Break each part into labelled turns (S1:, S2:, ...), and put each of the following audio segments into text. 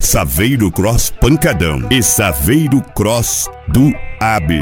S1: Saveiro Cross Pancadão e Saveiro Cross do AB.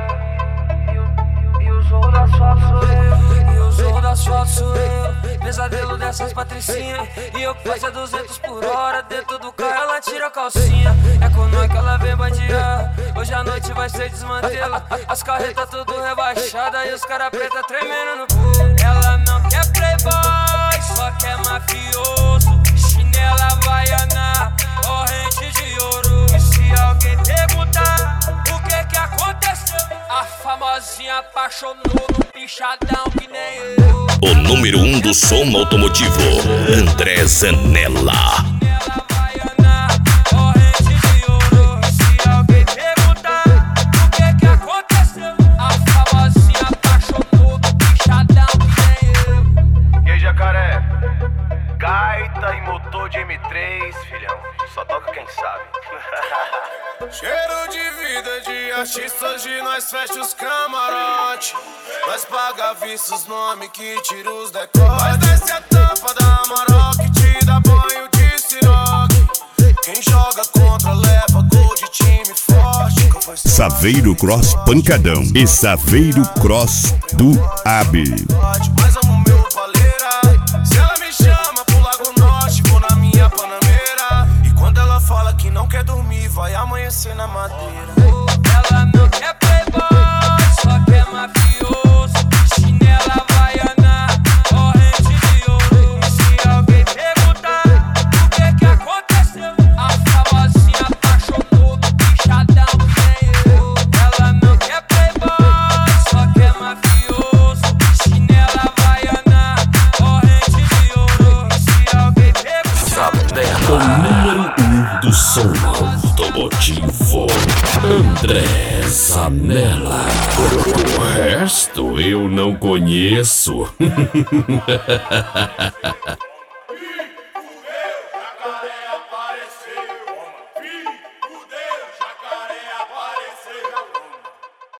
S2: E o jogo da sorte sou eu, e o jogo da sorte sou eu. Pesadelo dessas patricinhas, e eu que fazia 200 por hora. Dentro do carro ela tira a calcinha. É com nós que ela vem bandear. Hoje a noite vai ser desmantelo. As carretas tudo rebaixadas e os cara preta tremendo no pulo. Ela não quer playboy, só quer mafioso. Chinela havaiana, corrente de ouro. E se alguém perguntar o que aconteceu, a famosinha apaixonou no pichadão que nem eu.
S3: O número 1 do som automotivo, André Zanella.
S2: Chinela havaiana, corrente de ouro. E se alguém perguntar o que aconteceu, a famosinha apaixonou no pichadão que nem eu.
S4: E aí, jacaré? Gaita e motor de M3, filhão. Só toca quem sabe. Cheiro de vida de artistas, de nós fecha os camarote. Nós paga vista os nomes que tira os decotes. Nós desce a tampa da Amarok, te dá banho de siroque. Quem joga contra leva gol de time forte.
S1: Saveiro Cross Pancadão e Saveiro Cross do AB.
S4: Mas amo meu paleira. Se ela me chama pro Lago Norte, vou na minha Panameira. E quando ela fala que não quer dormir, vai amanhecer na madeira.
S2: Ela não quer playboy, só quer mafioso. Chinela havaiana, corrente de ouro. E se alguém perguntar o que aconteceu, a famosinha apaixonou no pichadão que nem eu. Ela não quer playboy, só quer mafioso. Chinela havaiana, corrente de ouro. E se alguém perguntar
S3: O número 1 do som automotivo, André Zanella. O resto eu não conheço.